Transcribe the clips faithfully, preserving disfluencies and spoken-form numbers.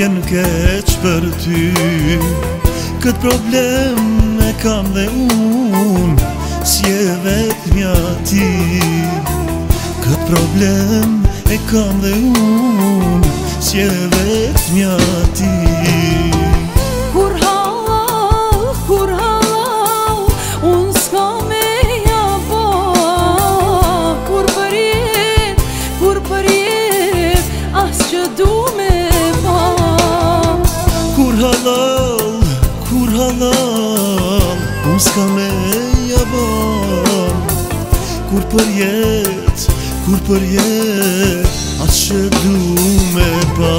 vjen keq për ty. Këtë problem e kam dhe unë, si e vetëmja ti. Këtë problem e kam dhe unë, si e vetëmja ti. Kur halal, kur halal, unë s'ka me jaba. Kur për jet, kur për jet, as që du me pa. Kur halal, kur halal, unë s'ka me jaba. Kur për jet, kur për jet, as që du me pa.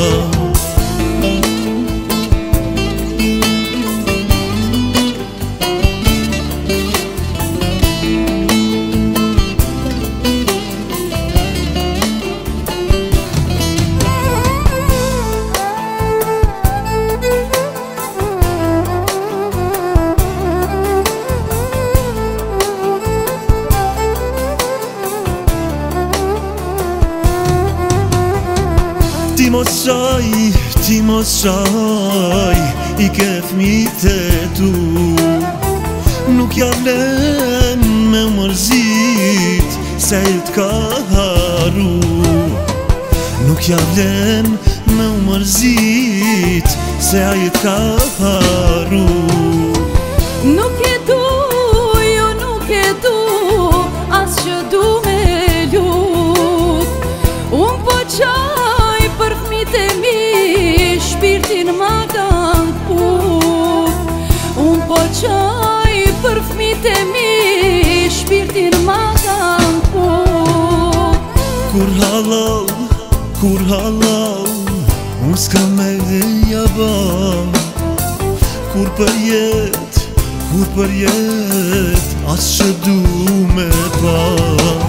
Ti mos qaj, ti mos qaj, i ke fmit e tu. Nuk javlen me mërzit, se i t'ka haru. Nuk javlen me mërzit, se i t'ka haru. Nuk e du, jo nuk e du, as që du me lut. Unë po qaj për fmit e mi, shpirtin ma kanë kput. Unë po qaj për fmit e mi, shpirtin ma kanë kput. Kur halal, kur halal, unë s'ka me dhe jaba. Kur për jet, kur për jet, as që du me pa.